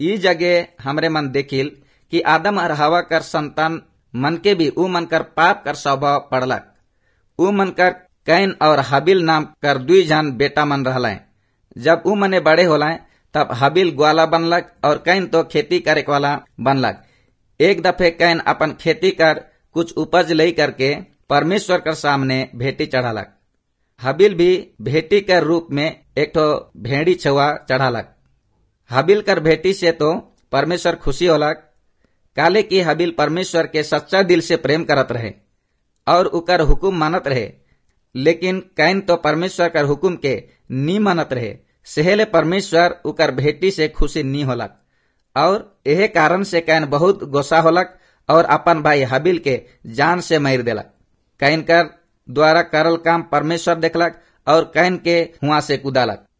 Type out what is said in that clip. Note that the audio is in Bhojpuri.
ई जगह हमरे मन देखिल कि आदम और हवा कर संतान मन के भी ऊ मन कर पाप कर स्वभाव पड़लक। ऊ मन कर कैन और हाबिल नाम कर दुई जन बेटा मन रहलाए। जब ऊ मने बड़े होलाए तब हाबिल ग्वाला बनलक और कैन तो खेती करे वाला बनलक। एक दफे कैन अपन खेती कर कुछ उपज लई करके परमेश्वर कर सामने भेंटी चढ़ालक। हाबिल भी भेंटी कर रूप में एक ठो भेड़ी छुआ चढ़ालक। हाबिल कर भेंटी से तो परमेश्वर खुशी होलक, काले की हाबिल परमेश्वर के सच्चा दिल से प्रेम करत रहे और उकर हुकुम मानत रहे। लेकिन कैन तो परमेश्वर कर हुकुम के नी मानत रहे, सेहेले परमेश्वर उकर भेंटी से खुशी नी होलक और यह कारण से कैन बहुत गुस्सा होलक और अपन भाई हाबिल के जान से मार देलक। कैन कर द्वारा करल काम परमेश्वर देखलक और कैन के हुआ से कुदालक।